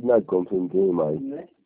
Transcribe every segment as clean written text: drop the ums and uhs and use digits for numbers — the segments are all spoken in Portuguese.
Não, como você não tem mais.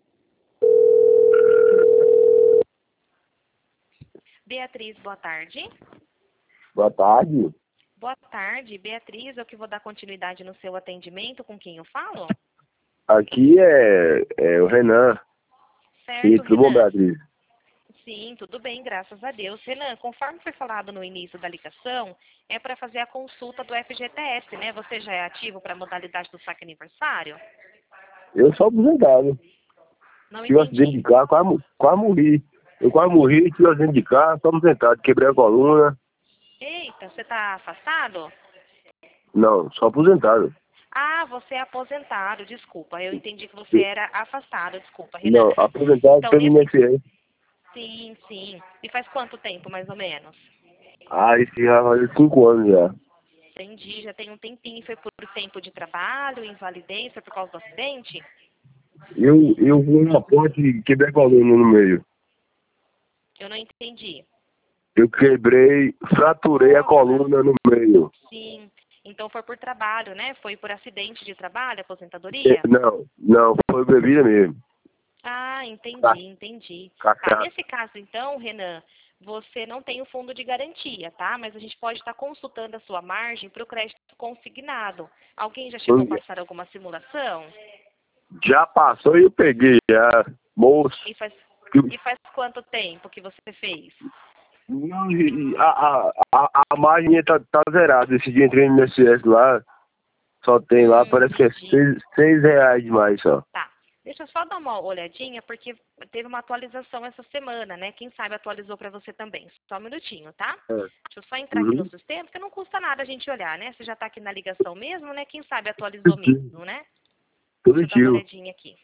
Beatriz, boa tarde. Boa tarde. Boa tarde, Beatriz. Eu que vou dar continuidade no seu atendimento. Com quem eu falo? Aqui é o Renan. Certo, E tudo bom, Renan? Beatriz? Sim, tudo bem, graças a Deus. Renan, conforme foi falado no início da ligação, é para fazer a consulta do FGTS, né? Você já é ativo para a modalidade do saque aniversário? Eu sou aposentado. Não Tive um acidente entendi. de carro, quase morri. Eu quase morri, tive um acidente de carro, sou aposentado, quebrei a coluna. Eita, você está afastado? Não, sou aposentado. Ah, você é aposentado, desculpa. Eu entendi que você era afastado, desculpa, Renan. Não, aposentado Então, pelo nesse... INSS. Sim, sim. E faz quanto tempo, mais ou menos? Ah, isso já faz 5 anos já. Entendi, já tem um tempinho. Foi por tempo de trabalho, invalidez, foi por causa do acidente? Eu fui na ponte e quebrei a coluna no meio. Eu não entendi. Eu fraturei a Nossa, coluna no meio. sim. Então foi por trabalho, né? Foi por acidente de trabalho, aposentadoria? Não, foi bebida mesmo. Ah, entendi. Tá, Cachaça. nesse caso então, Renan, você não tem o fundo de garantia, tá? Mas a gente pode estar consultando a sua margem para o crédito consignado. Alguém já chegou a passar alguma simulação? Já passou e eu peguei, já. Moço. E faz quanto tempo que você fez? Não, a margem tá zerada. Esse dia entrei no INSS lá, só tem lá, parece que é Entendi. R$ 6 demais só. Tá. Deixa eu só dar uma olhadinha, porque teve uma atualização essa semana, né? Quem sabe atualizou para você também. Só um minutinho, tá? É. Deixa eu só entrar aqui no Uhum. sistema, porque não custa nada a gente olhar, né? Você já tá aqui na ligação mesmo, né? Quem sabe atualizou mesmo, né? Deixa eu dar uma Positivo. olhadinha aqui.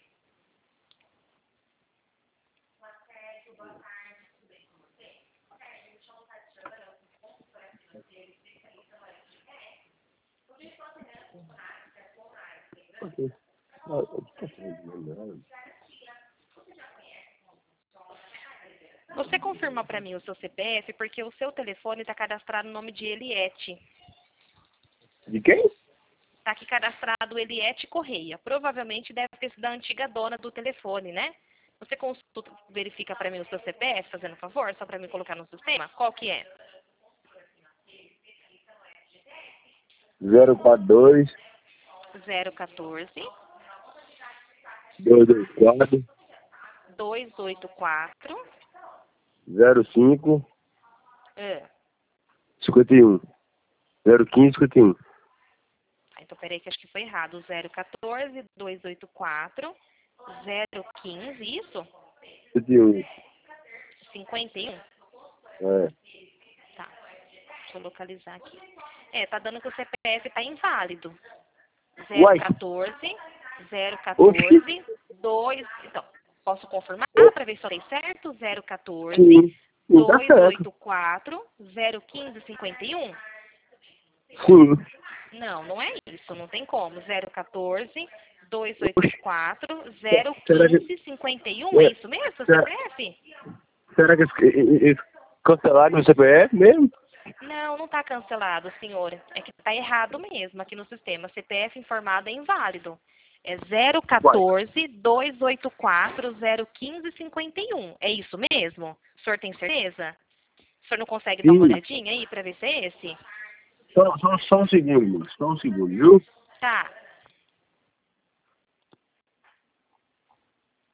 Você confirma para mim o seu CPF, porque o seu telefone está cadastrado no nome de Eliette. De quem? Está aqui cadastrado Eliette Correia. Provavelmente deve ter sido a antiga dona do telefone, né? Você consulta, verifica para mim o seu CPF, fazendo favor, só para me colocar no sistema? Qual que é? 042 014 224 284 05 é. 51. 015 51. Então, peraí que acho que foi errado. 014 284 015, isso? 51. 51? É. Tá. Deixa eu localizar aqui. Tá dando que o CPF tá inválido. Uai. 014 Oxi. 014 2. Então, posso confirmar para ver se eu falei certo? 014 Sim. Sim, tá certo. 284 015 51? Sim. Não, não é isso. Não tem como. 014 284 Será que, 015 51? É isso mesmo, seu será, CPF? será que eles cancelaram o CPF mesmo? Não, não está cancelado, senhor. É que está errado mesmo aqui no sistema. CPF informado é inválido. É Uai. 014 284 015 51. É isso mesmo? O senhor tem certeza? O senhor não consegue dar uma Sim. olhadinha aí para ver se é esse? Só um segundo, viu? Tá.